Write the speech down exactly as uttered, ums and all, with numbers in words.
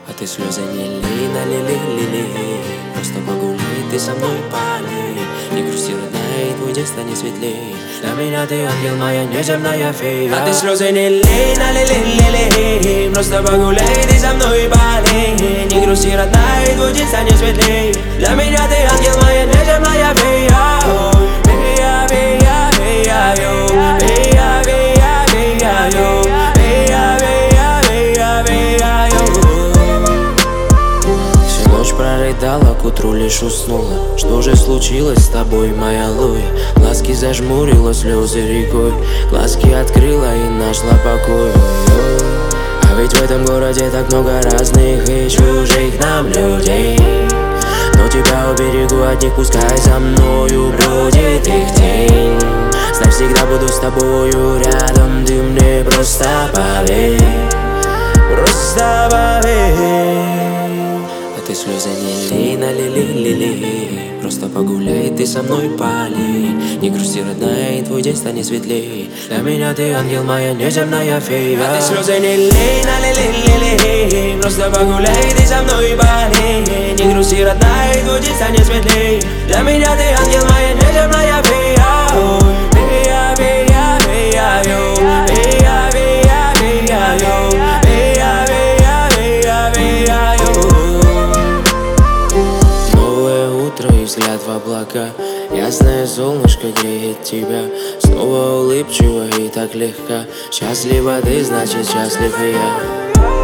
А ты слезы не лей, налили, лили. Просто погуляй, ты со мной полей. Не грусти, родная, и твой день станет светлей. Для меня ты ангел, моя неземная фея. А ты слезы не лей, налили, лили. Просто погуляй, ты со мной полей. Не грусти, родная, и твой день станет светлей. Для меня ты ангел, моя неземная фея. Фея, фея, фея, йо. Фея, фея, фея, йо. Фея, фея, фея, фея, йо. Всю ночь прорыдала, к утру лишь уснула. Что же случилось с тобой, моя Луи? Глазки зажмурила, слезы рекой. Глазки открыла и нашла покой. А ведь в этом городе так много разных и чужих нам людей. Но тебя уберегу от них, пускай за мною бродит их тень. Знай, всегда буду с тобою рядом, ты мне просто поверь. Просто поверь. А ты слезы не лей, налили, лили. Просто погуляй, ты со мной полей. Не грусти, родная, и твой день станет светлей. Для меня ты ангел, моя неземная фея. А ты слезы не лей, налили, лили. Просто погуляй, ты со мной полей. Не грусти, родная, и твой день станет светлей. Для меня ты ангел, моя неземная фея. Фея, фея, фея, йо. Фея, фея, фея, йо. Фея, фея, фея, фея, йо. Новое утро и взгляд в облака. Ясное солнышко греет тебя. Снова улыбчиво и так легко. Счастлива ты, значит счастлив и я.